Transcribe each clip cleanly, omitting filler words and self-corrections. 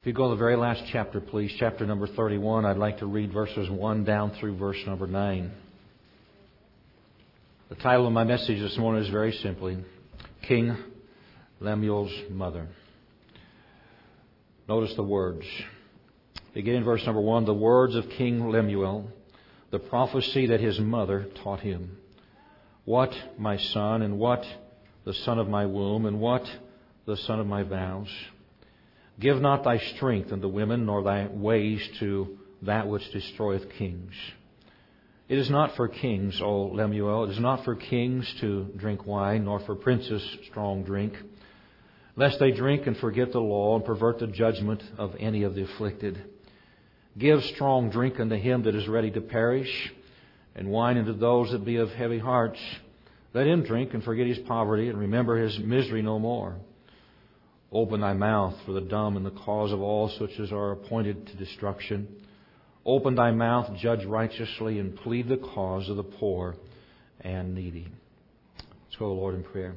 If you go to the very last chapter, please, chapter number 31, I'd like to read verses 1 down through verse number 9. The title of my message this morning is very simply, King Lemuel's Mother. Notice the words. Beginning in verse number 1, the words of King Lemuel, the prophecy that his mother taught him. What, my son, and what the son of my womb, and what the son of my vows? Give not thy strength unto women, nor thy ways to that which destroyeth kings. It is not for kings, O Lemuel, it is not for kings to drink wine, nor for princes strong drink, lest they drink and forget the law, and pervert the judgment of any of the afflicted. Give strong drink unto him that is ready to perish, and wine unto those that be of heavy hearts. Let him drink and forget his poverty, and remember his misery no more. Open thy mouth for the dumb and the cause of all such as are appointed to destruction. Open thy mouth, judge righteously, and plead the cause of the poor and needy. Let's go to the Lord in prayer.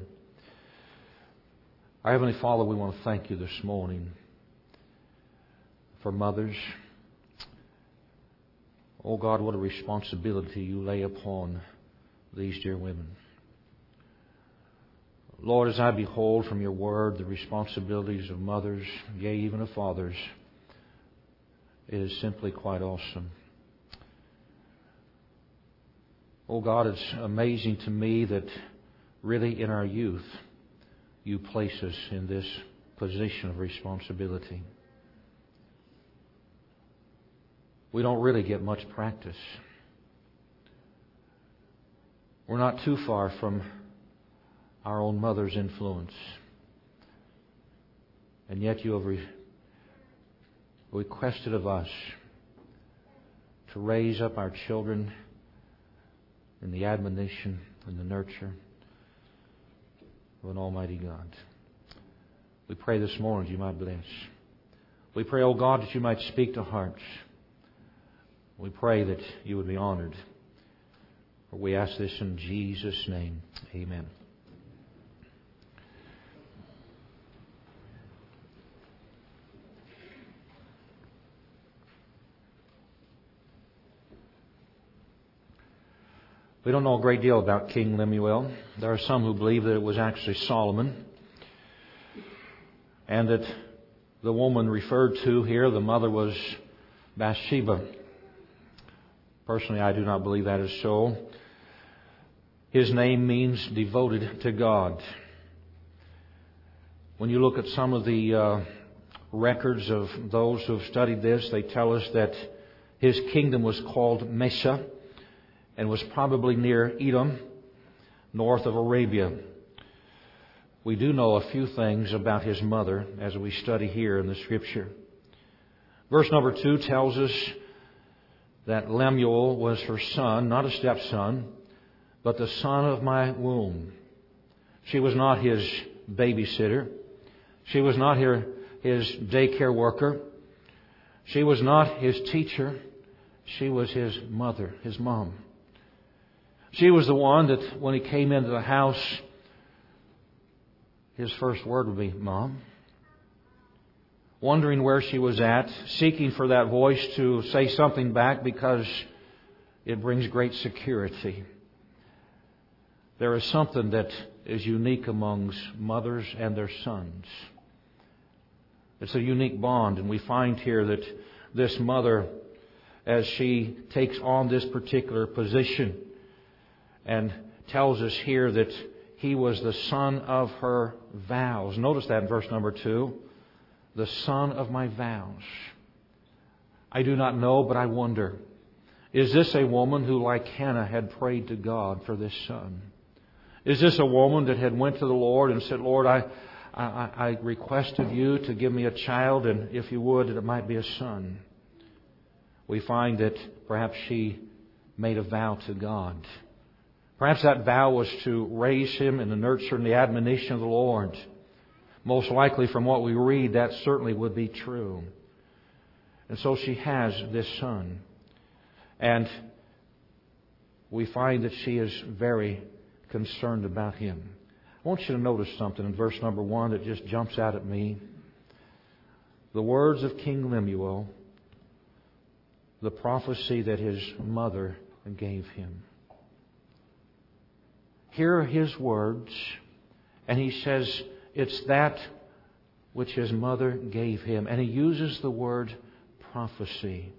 Our Heavenly Father, we want to thank you this morning for mothers. Oh God, what a responsibility you lay upon these dear women. Lord, as I behold from your word the responsibilities of mothers, yea, even of fathers, it is simply quite awesome. Oh God, it's amazing to me that really in our youth you place us in this position of responsibility. We don't really get much practice. We're not too far from our own mother's influence. And yet you have requested of us to raise up our children in the admonition and the nurture of an Almighty God. We pray this morning that you might bless. We pray, O God, that you might speak to hearts. We pray that you would be honored. For we ask this in Jesus' name. Amen. We don't know a great deal about King Lemuel. There are some who believe that it was actually Solomon, and that the woman referred to here, the mother, was Bathsheba. Personally, I do not believe that is so. His name means devoted to God. When you look at some of the records of those who have studied this, they tell us that his kingdom was called Mesha, and was probably near Edom, north of Arabia. We do know a few things about his mother as we study here in the Scripture. Verse number 2 tells us that Lemuel was her son, not a stepson, but the son of my womb. She was not his babysitter. She was not his daycare worker. She was not his teacher. She was his mother, his mom. She was the one that when he came into the house, his first word would be, Mom. Wondering where she was at, seeking for that voice to say something back because it brings great security. There is something that is unique amongst mothers and their sons. It's a unique bond, and we find here that this mother, as she takes on this particular position, and tells us here that he was the son of her vows. Notice that in verse number 2. The son of my vows. I do not know, but I wonder. Is this a woman who, like Hannah, had prayed to God for this son? Is this a woman that had went to the Lord and said, Lord, I request of you to give me a child, and if you would, that it might be a son? We find that perhaps she made a vow to God. Perhaps that vow was to raise him in the nurture and the admonition of the Lord. Most likely from what we read, that certainly would be true. And so she has this son. And we find that she is very concerned about him. I want you to notice something in verse number 1 that just jumps out at me. the words of King Lemuel, the prophecy that his mother gave him. Here are his words, and he says it's that which his mother gave him. And he uses the word prophecy.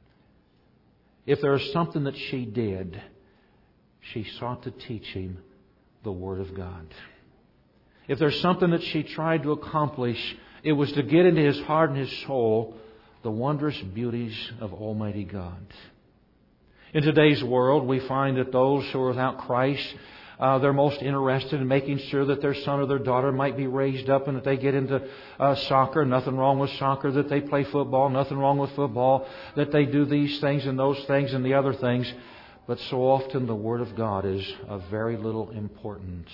If there is something that she did, she sought to teach him the Word of God. If there's something that she tried to accomplish, it was to get into his heart and his soul the wondrous beauties of Almighty God. In today's world, we find that those who are without Christ, they're most interested in making sure that their son or their daughter might be raised up and that they get into soccer. Nothing wrong with soccer. That they play football. Nothing wrong with football. That they do these things and those things and the other things. But so often the Word of God is of very little importance.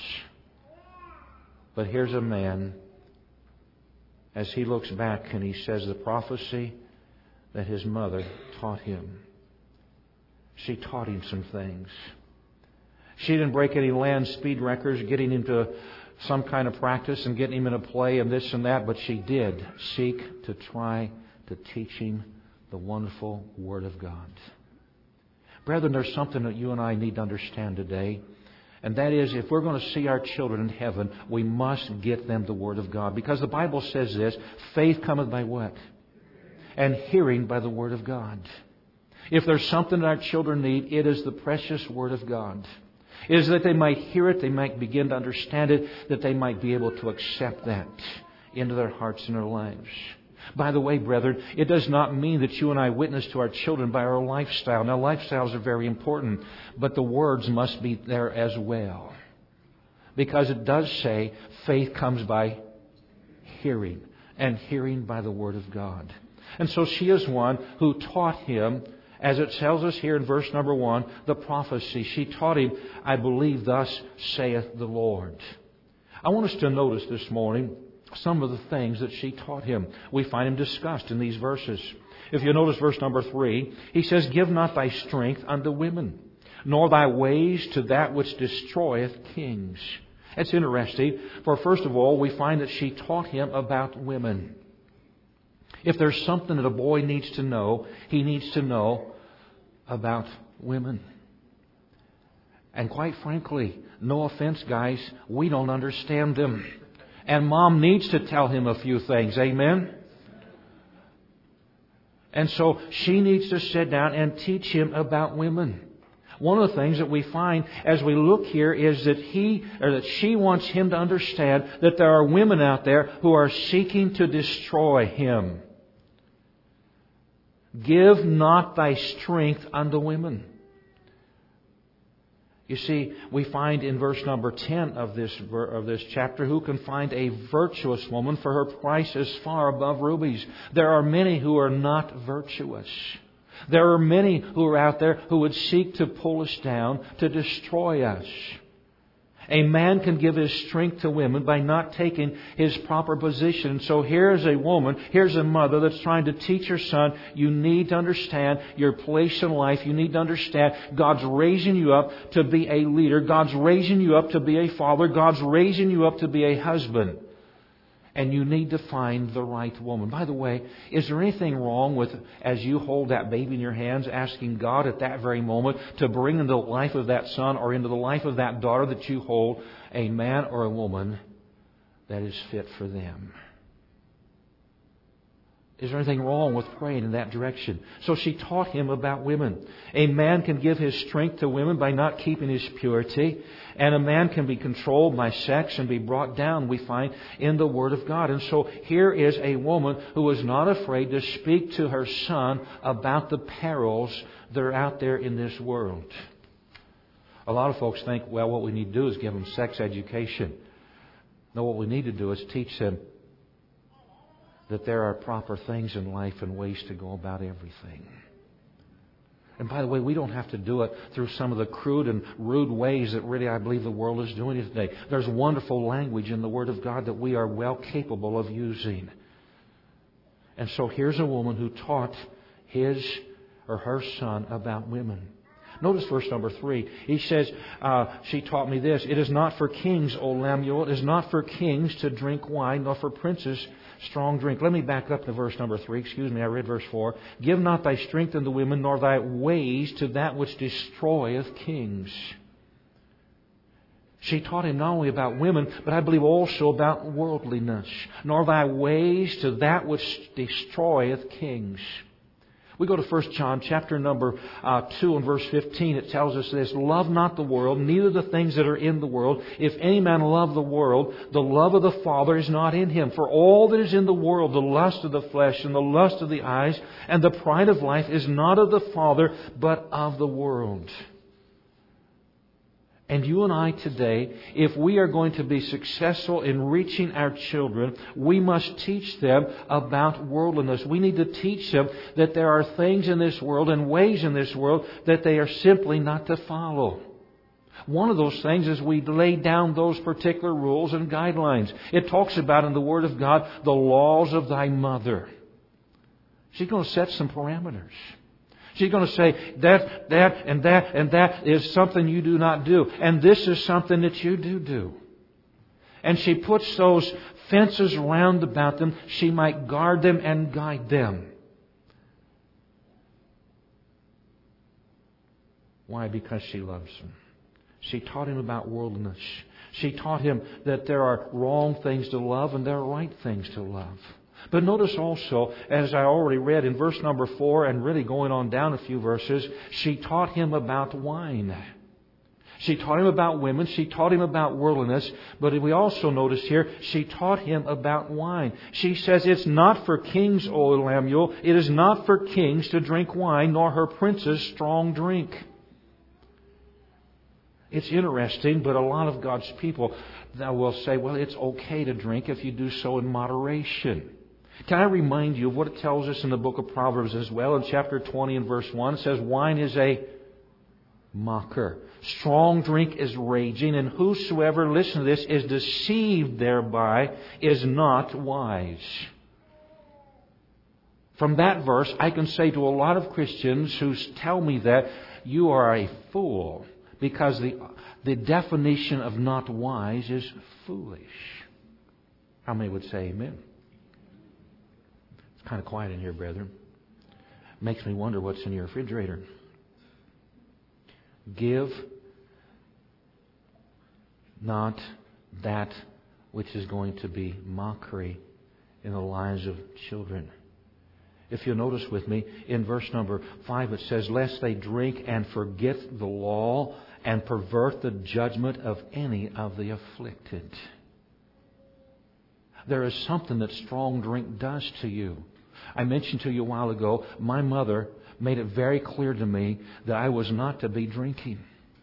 But here's a man, as he looks back and he says the prophecy that his mother taught him. She taught him some things. She didn't break any land speed records, getting him to some kind of practice and getting him in a play and this and that, but she did seek to try to teach him the wonderful Word of God. Brethren, there's something that you and I need to understand today. And that is, if we're going to see our children in heaven, we must get them the Word of God. Because the Bible says this, faith cometh by what? And hearing by the Word of God. If there's something that our children need, it is the precious Word of God. It is that they might hear it, they might begin to understand it, that they might be able to accept that into their hearts and their lives. By the way, brethren, it does not mean that you and I witness to our children by our lifestyle. Now, lifestyles are very important, but the words must be there as well. Because it does say faith comes by hearing, and hearing by the Word of God. And so she is one who taught him, as it tells us here in verse number 1, the prophecy. She taught him, I believe thus saith the Lord. I want us to notice this morning some of the things that she taught him. We find them discussed in these verses. If you notice verse number 3, he says, give not thy strength unto women, nor thy ways to that which destroyeth kings. That's interesting, for first of all, we find that she taught him about women. If there's something that a boy needs to know, he needs to know about women. And quite frankly, no offense, guys, we don't understand them. And Mom needs to tell him a few things. Amen? And so she needs to sit down and teach him about women. One of the things that we find as we look here is that she wants him to understand that there are women out there who are seeking to destroy him. Give not thy strength unto women. You see, we find in verse number 10 of this chapter, who can find a virtuous woman, for her price is far above rubies. There are many who are not virtuous. There are many who are out there who would seek to pull us down, to destroy us. A man can give his strength to women by not taking his proper position. So here's a woman, here's a mother that's trying to teach her son, you need to understand your place in life. You need to understand God's raising you up to be a leader. God's raising you up to be a father. God's raising you up to be a husband. And you need to find the right woman. By the way, is there anything wrong with, as you hold that baby in your hands, asking God at that very moment to bring into the life of that son or into the life of that daughter that you hold a man or a woman that is fit for them? Is there anything wrong with praying in that direction? So she taught him about women. A man can give his strength to women by not keeping his purity. And a man can be controlled by sex and be brought down, we find, in the Word of God. And so here is a woman who was not afraid to speak to her son about the perils that are out there in this world. A lot of folks think, well, what we need to do is give them sex education. No, what we need to do is teach them that there are proper things in life and ways to go about everything. And by the way, we don't have to do it through some of the crude and rude ways that really I believe the world is doing it today. There's wonderful language in the Word of God that we are well capable of using. And so here's a woman who taught his or her son about women. Notice verse number 3. He says, she taught me this. It is not for kings, O Lemuel. It is not for kings to drink wine, nor for princes strong drink. Let me back up to verse number 3. Excuse me, I read verse 4. Give not thy strength unto women, nor thy ways to that which destroyeth kings. She taught him not only about women, but I believe also about worldliness. Nor thy ways to that which destroyeth kings. We go to 1 John chapter number 2 and verse 15. It tells us this: love not the world, neither the things that are in the world. If any man love the world, the love of the Father is not in him. For all that is in the world, the lust of the flesh and the lust of the eyes and the pride of life, is not of the Father, but of the world. And you and I today, if we are going to be successful in reaching our children, we must teach them about worldliness. We need to teach them that there are things in this world and ways in this world that they are simply not to follow. One of those things is we lay down those particular rules and guidelines. It talks about in the Word of God, the laws of thy mother. She's going to set some parameters. She's going to say that, and that is something you do not do. And this is something that you do. And she puts those fences round about them. She might guard them and guide them. Why? Because she loves them. She taught him about worldliness. She taught him that there are wrong things to love and there are right things to love. But notice also, as I already read in verse number 4 and really going on down a few verses, she taught him about wine. She taught him about women. She taught him about worldliness. But we also notice here, she taught him about wine. She says, it's not for kings, O Lemuel. It is not for kings to drink wine, nor her princes strong drink. It's interesting, but a lot of God's people will say, well, it's okay to drink if you do so in moderation. Can I remind you of what it tells us in the book of Proverbs as well? In chapter 20 and verse 1, it says, wine is a mocker. Strong drink is raging, and whosoever, listen to this, is deceived thereby is not wise. From that verse, I can say to a lot of Christians who tell me that, you are a fool. Because the definition of not wise is foolish. How many would say amen? It's kind of quiet in here, brethren. Makes me wonder what's in your refrigerator. Give not that which is going to be mockery in the lives of children. If you'll notice with me, in verse number 5 it says, lest they drink and forget the law and pervert the judgment of any of the afflicted. There is something that strong drink does to you. I mentioned to you a while ago, my mother made it very clear to me that I was not to be drinking.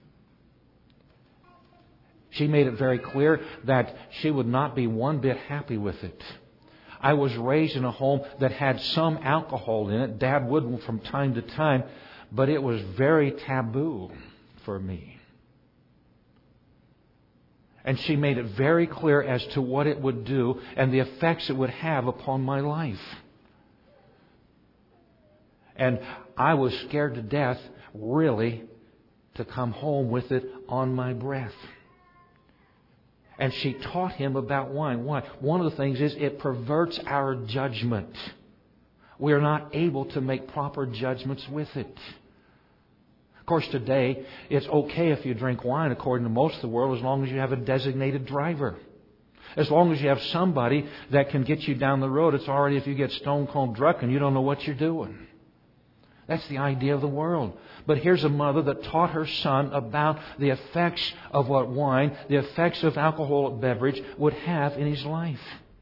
She made it very clear that she would not be one bit happy with it. I was raised in a home that had some alcohol in it. Dad would from time to time, but it was very taboo for me. And she made it very clear as to what it would do and the effects it would have upon my life. And I was scared to death, really, to come home with it on my breath. And she taught him about wine. Why? One of the things is it perverts our judgment. We are not able to make proper judgments with it. Of course, today, it's okay if you drink wine, according to most of the world, as long as you have a designated driver. As long as you have somebody that can get you down the road, it's all right if you get stone cold drunk and you don't know what you're doing. That's the idea of the world. But here's a mother that taught her son about the effects of what wine, the effects of alcoholic beverage would have in his life.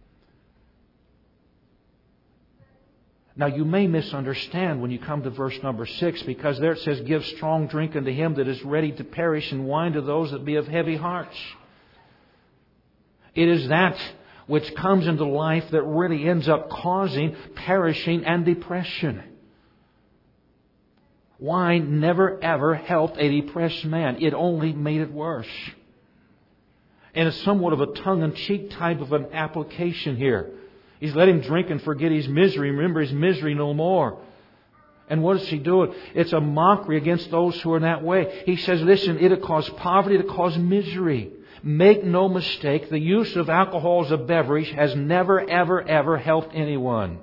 Now you may misunderstand when you come to verse number 6, because there it says, give strong drink unto him that is ready to perish, and wine to those that be of heavy hearts. It is that which comes into life that really ends up causing perishing and depression. Wine never ever helped a depressed man. It only made it worse. And it's somewhat of a tongue-in-cheek type of an application here. He's let him drink and forget his misery. Remember his misery no more. And what does she do? It's a mockery against those who are in that way. He says, listen, it'll cause poverty, it'll cause misery. Make no mistake, the use of alcohol as a beverage has never, ever, ever helped anyone.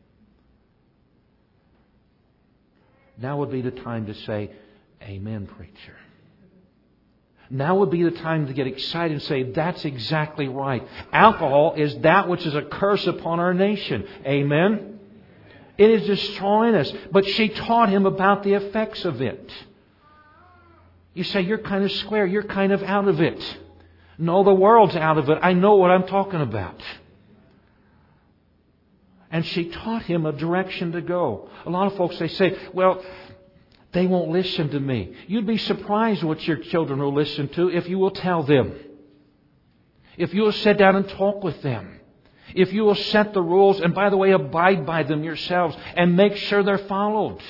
Now would be the time to say, Amen, preacher. Now would be the time to get excited and say, that's exactly right. Alcohol is that which is a curse upon our nation. Amen? It is destroying us. But she taught him about the effects of it. You say, you're kind of square. You're kind of out of it. No, the world's out of it. I know what I'm talking about. And she taught him a direction to go. A lot of folks, they say, well, they won't listen to me. You'd be surprised what your children will listen to if you will tell them. If you will sit down and talk with them. If you will set the rules and, by the way, abide by them yourselves and make sure they're followed.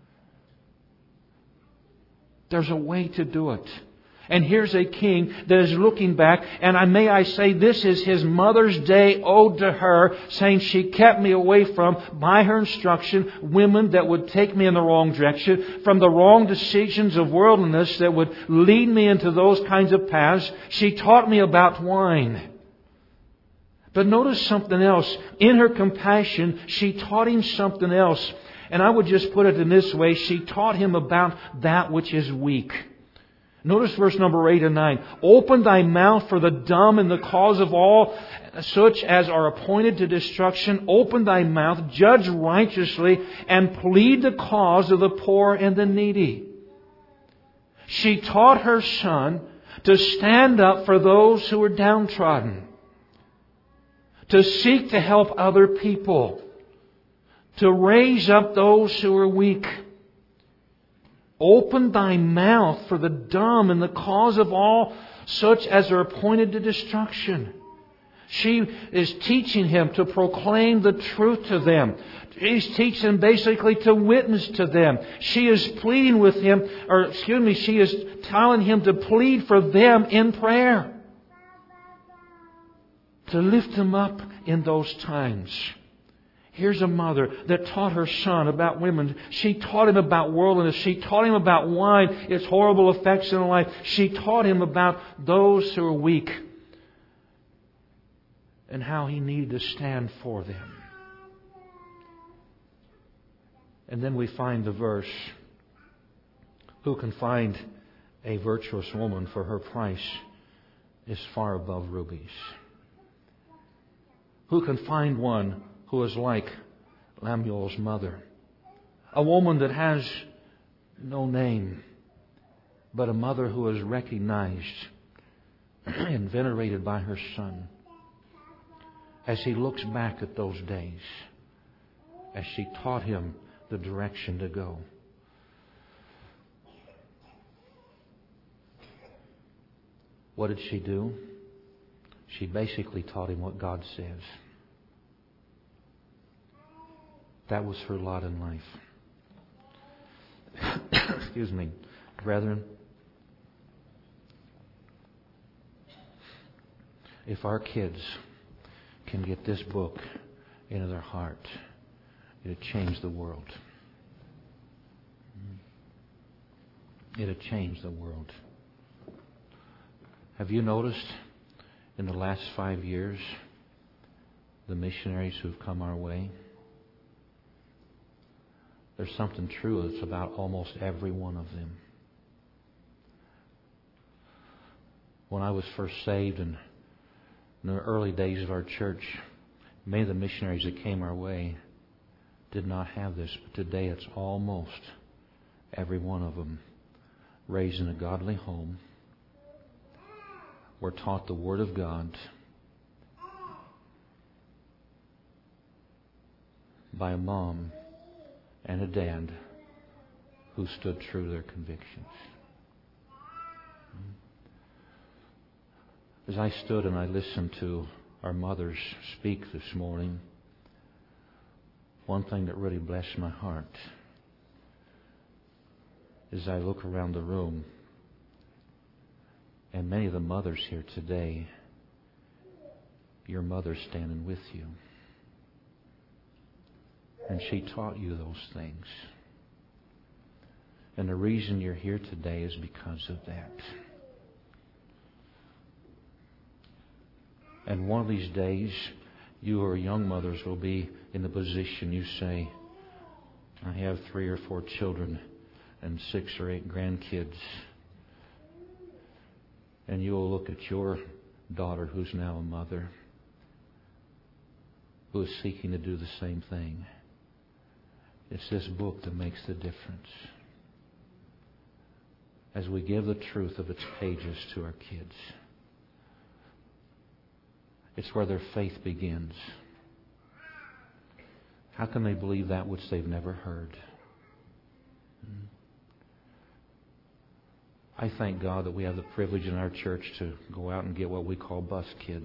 There's a way to do it. And here's a king that is looking back, and may I say, this is his Mother's Day ode to her, saying she kept me away from, by her instruction, women that would take me in the wrong direction, from the wrong decisions of worldliness that would lead me into those kinds of paths. She taught me about wine. But notice something else. In her compassion, she taught him something else. And I would just put it in this way. She taught him about that which is weak. Notice verse number 8 and 9. Open thy mouth for the dumb and the cause of all such as are appointed to destruction. Open thy mouth, judge righteously, and plead the cause of the poor and the needy. She taught her son to stand up for those who were downtrodden. To seek to help other people. To raise up those who are weak. Open thy mouth for the dumb and the cause of all such as are appointed to destruction. She is teaching him to proclaim the truth to them. She's teaching him basically to witness to them. She is pleading with him, she is telling him to plead for them in prayer. To lift them up in those times. Here's a mother that taught her son about women. She taught him about worldliness. She taught him about wine, its horrible effects in life. She taught him about those who are weak and how he needed to stand for them. And then we find the verse, who can find a virtuous woman, for her price is far above rubies. Who can find one who is like Lemuel's mother? A woman that has no name, but a mother who is recognized and venerated by her son. As he looks back at those days, as she taught him the direction to go. What did she do? She basically taught him what God says. That was her lot in life. Excuse me. Brethren, if our kids can get this book into their heart, it'll change the world. It'll change the world. Have you noticed in the last 5 years the missionaries who've come our way? There's something true that's about almost every one of them. When I was first saved and in the early days of our church, many of the missionaries that came our way did not have this. But today it's almost every one of them raised in a godly home. We're taught the Word of God by a mom and a dad who stood true to their convictions. As I stood and I listened to our mothers speak this morning, one thing that really blessed my heart is I look around the room, and many of the mothers here today, your mother's standing with you. And she taught you those things. And the reason you're here today is because of that. And one of these days, you or young mothers will be in the position you say, I have 3 or 4 children and 6 or 8 grandkids. And you will look at your daughter who's now a mother, who is seeking to do the same thing. It's this book that makes the difference. As we give the truth of its pages to our kids, it's where their faith begins. How can they believe that which they've never heard? I thank God that we have the privilege in our church to go out and get what we call bus kids.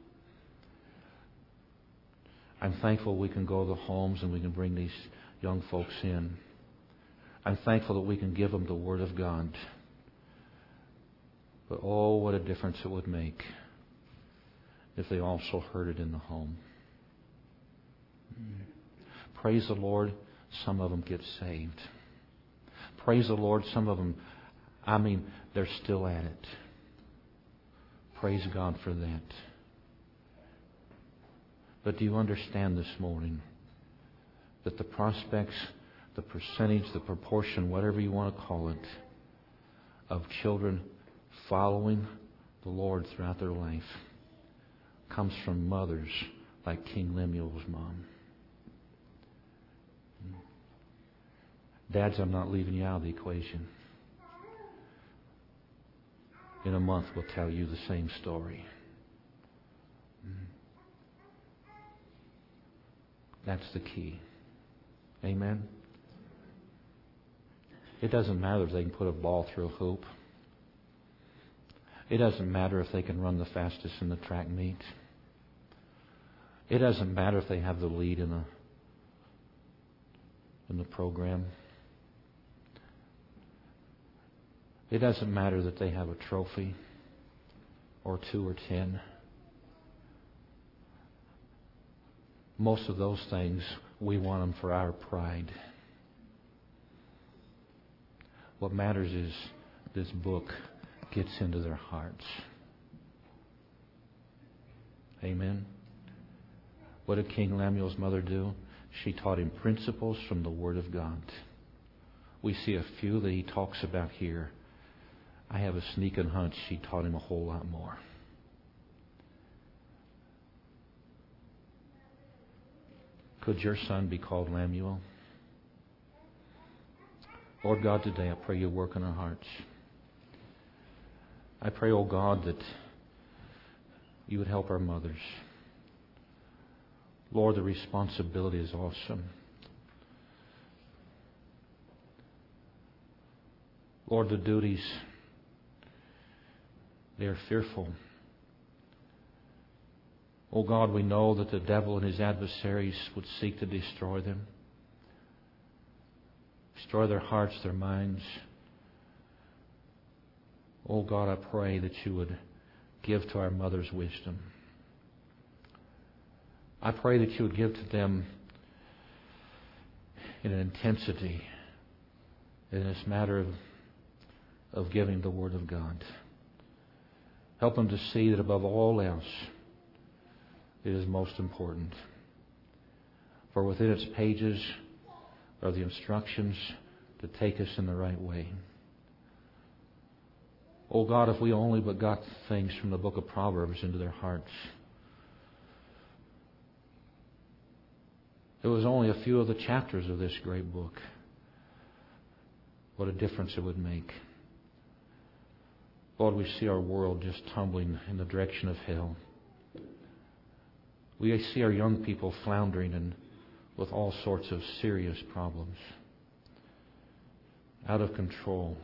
I'm thankful we can go to the homes and we can bring these young folks in. I'm thankful that we can give them the Word of God. But oh, what a difference it would make if they also heard it in the home. Praise the Lord, some of them get saved. Praise the Lord, some of them, they're still at it. Praise God for that. But do you understand this morning that the prospects, the percentage, the proportion, whatever you want to call it, of children following the Lord throughout their life comes from mothers like King Lemuel's mom? Dads, I'm not leaving you out of the equation. In a month, we'll tell you the same story. That's the key. Amen? It doesn't matter if they can put a ball through a hoop. It doesn't matter if they can run the fastest in the track meet. It doesn't matter if they have the lead in the program. It doesn't matter that they have a trophy or 2 or 10. Most of those things, we want them for our pride. What matters is this book gets into their hearts. Amen. What did King Lemuel's mother do? She taught him principles from the Word of God. We see a few that he talks about here. I have a sneaking hunch she taught him a whole lot more. Could your son be called Lemuel? Lord God, today I pray you work in our hearts. I pray, oh God, that you would help our mothers. Lord, the responsibility is awesome. Lord, the duties, they are fearful. Oh God, we know that the devil and his adversaries would seek to destroy them. Destroy their hearts, their minds. Oh God, I pray that you would give to our mothers wisdom. I pray that you would give to them in an intensity in this matter of giving the Word of God. Help them to see that above all else, it is most important. For within its pages are the instructions to take us in the right way. Oh God, if we only but got things from the book of Proverbs into their hearts. It was only a few of the chapters of this great book. What a difference it would make. Lord, we see our world just tumbling in the direction of hell. We see our young people floundering and with all sorts of serious problems. Out of control.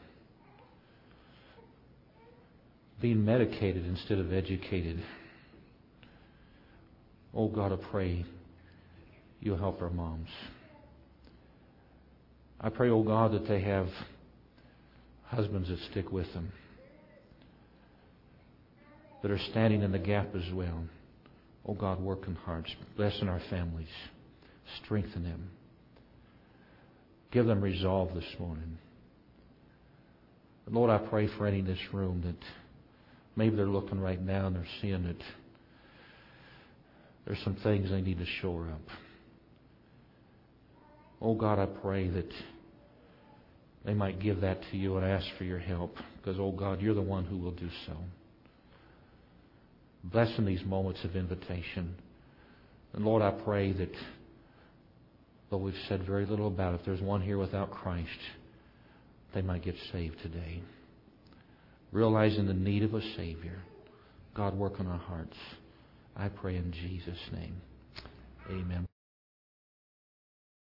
Being medicated instead of educated. Oh God, I pray you'll help our moms. I pray, oh God, that they have husbands that stick with them. That are standing in the gap as well. Oh God, work in hearts. Bless in our families. Strengthen them. Give them resolve this morning. Lord, I pray for any in this room that maybe they're looking right now and they're seeing that there's some things they need to shore up. Oh God, I pray that they might give that to you and ask for your help. Because, oh God, you're the one who will do so. Bless in these moments of invitation. And Lord, I pray that, though we've said very little about it, if there's one here without Christ, they might get saved today. Realizing the need of a Savior. God, work on our hearts. I pray in Jesus' name. Amen.